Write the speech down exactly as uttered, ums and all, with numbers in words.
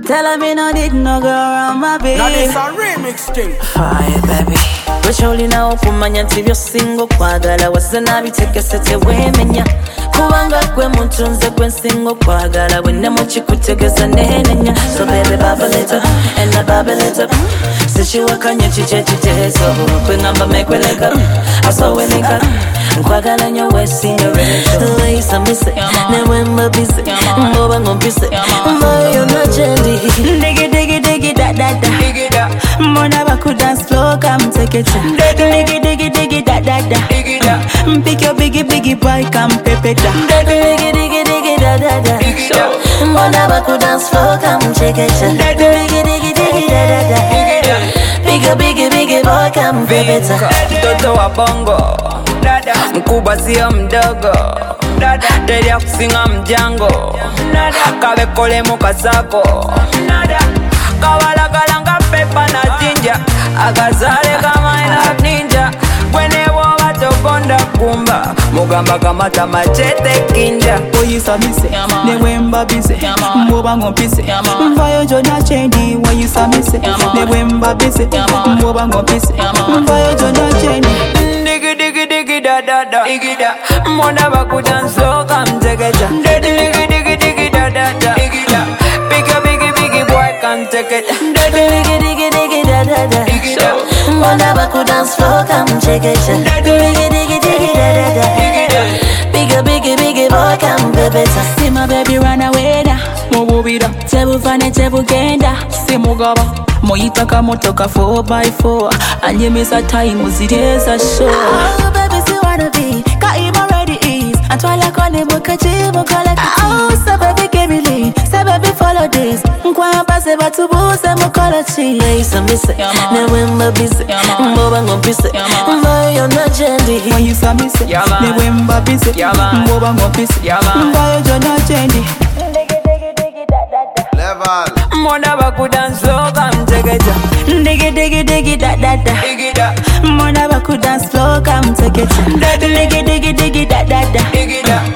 Tell me no need no go around my baby. Now this a remix thing. Fire baby. Wecholi na okumanya tivyo singo kwagala wasana bitekesete wemenya kubanga kwe muntunze kwe singo kwagala wenne muchikutegeza nenenya. So baby bubble it up and I bubble it up. Sichiwakanya chiche chitezo kwengamba mekweleka asowenika nkwagala nyo wesi nyorelezo Laisa mise newemba bise mboba ngompise mbayo na jendi digi digi digi da da da Mona baku dance floor come take it digi digi digi da da da Pick your biggie biggie boy come pepe da digi digi digi da da da Mona baku dance floor come take it digi digi digi da da da Biggie, biggie, biggie boy, come baby. Mtoto wa bongo mkubwa sio mdogo, dedi ya kusinga mjango, kawekole mukasako, kawalakalanga pepa na jinja, akazale kama ina ninja, kwene woga tokonda kumba, mugamba kamata machete kinja. Oyisa mise, newemba bise, mboba ngompise, mvayo jona chendi. Oyisa mise, newemba bise, mboba ngompise, mvayo jona chendi. Digi digi digi da da da, digi da. Mona baku dance come tegeja. Digi digi digi da da da, digi da. Biggie biggie biggie boy come take it. Digi digi digi da da da, digi da. Mona baku dance floor come tegeja. Digi digi digi da da da, digi da. Biggie biggie biggie boy come baby. See my baby run away now. Mububira, tebu fane tebu genda. See mugaba. Moyitaka motoka four by four. Anyemeza time uzireza show. Oh baby si wanna be Kaima ready is Antwala kone mukajimu collect it. Oh so baby give me lead. Say baby follow this. Mkwamba se batubuse mukolochi. Laisa mise newemba bise mboba ngompise mvayo na jendi. Oyisa mise newemba bise mboba ngompise mvayo jona jendi. Level. Mona baku dance floor come tegeja. Digi digi digi da da da. Digi da. Mona baku dance floor come take it. Digi digi digi da da da. Digi da.